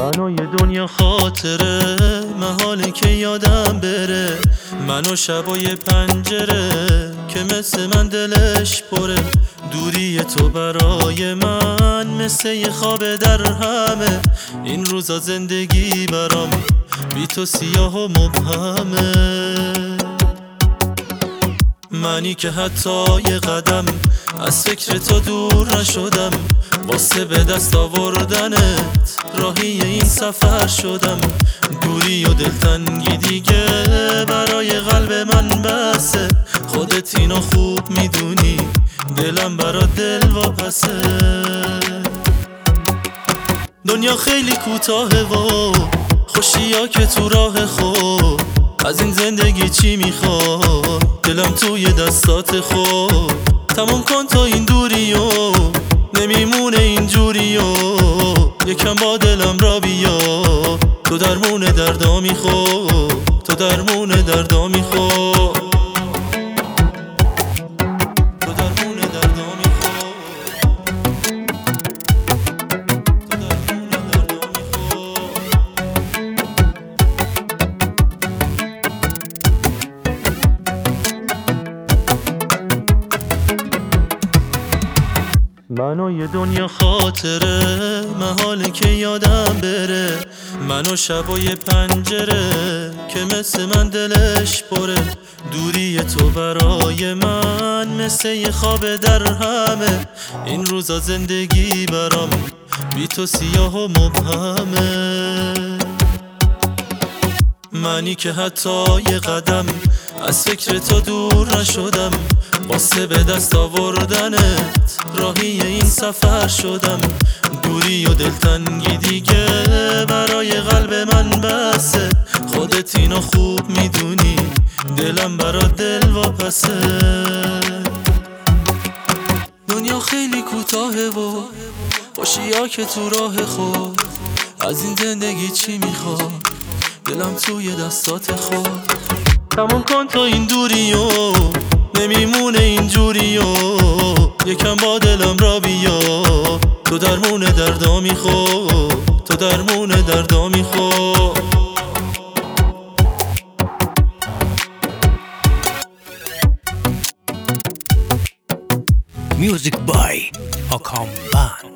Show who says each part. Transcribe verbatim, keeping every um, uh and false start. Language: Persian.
Speaker 1: من و یه دنیا خاطره، محاله که یادم بره. من و شبای پنجره که مثل من دلش پره. دوری تو برای من مثل یه خواب در همه. این روزا زندگی برام بی تو سیاه و مبهمه. منی که حتی یه قدم از فکر تو دور نشدم. واسه به دست آوردنت راهی این سفر شدم. دوری و دلتنگی دیگه برای قلب من بسه. خودت اینو خوب میدونی، دلم برا دل واپسه. دنیا خیلی کوتاهه و خوشیا که تو راه خود. از این زندگی چی میخواد؟ دلم توی دستات خود. تموم کن تا این دوریو، نمیمونه اینجوریو. یکم با دلم را بیا، تو درمون دردا میخواد. تو درمون دردا میخواد. تو درمون دردا میخواد. تو درمون دردا میخواد. من و یه دنیا خاطره، محاله که یادم بره. من و شبای پنجره که مثل من دلش پره. دوری تو برای من مثل یه خواب در همه. این روزا زندگی برام بی تو سیاه و مبهمه. منی که حتی یه قدم از فکر تو دور نشدم. واسه به دست آوردنت راهی این سفر شدم. دوری و دلتنگی دیگه برای قلب من بسه. خودت اینو خوب میدونی، دلم برا دل واپسه. دنیا خیلی کوتاهه و خوشیا که تو راه خود. از این زندگی چی میخواد؟ دلم توی دستات خود. تموم کن تا این دوریو، نمیمونه اینجوریو. یکم با دلم را بیا، تو درمون دردا میخواد. تو درمون دردا میخواد.
Speaker 2: Music by Hakan Band.